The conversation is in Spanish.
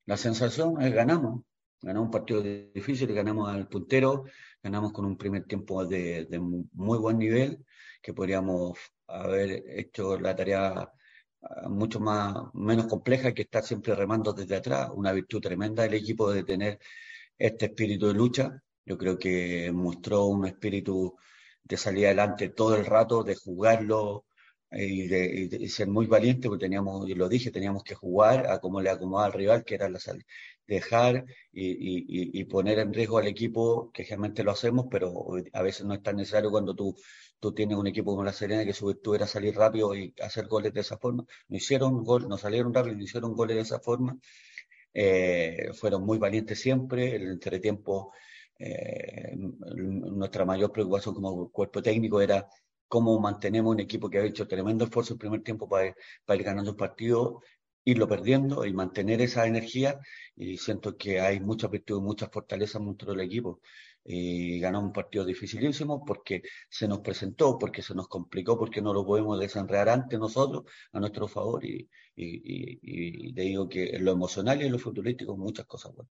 La sensación es ganamos un partido difícil, ganamos al puntero, ganamos con un primer tiempo de muy buen nivel, que podríamos haber hecho la tarea mucho menos compleja que estar siempre remando desde atrás, una virtud tremenda del equipo de tener este espíritu de lucha. Yo creo que mostró un espíritu de salir adelante todo el rato, de jugarlo y ser muy valiente, porque teníamos, y lo dije, teníamos que jugar a como le acomodaba al rival, que era la salida. Dejar y poner en riesgo al equipo, que generalmente lo hacemos, pero a veces no es tan necesario cuando tú tienes un equipo como la Serena, que su virtud era salir rápido y hacer goles de esa forma. No hicieron gol, no salieron rápido, no hicieron goles de esa forma. Fueron muy valientes siempre. El entretiempo, nuestra mayor preocupación como cuerpo técnico era cómo mantenemos un equipo que ha hecho tremendo esfuerzo el primer tiempo para ir ganando el partido, irlo perdiendo y mantener esa energía. Y siento que hay mucha virtud, mucha fortaleza dentro del equipo. Y ganamos un partido dificilísimo porque se nos presentó, porque se nos complicó, porque no lo podemos desenredar ante nosotros a nuestro favor. Y te digo que en lo emocional y en lo futbolístico muchas cosas buenas.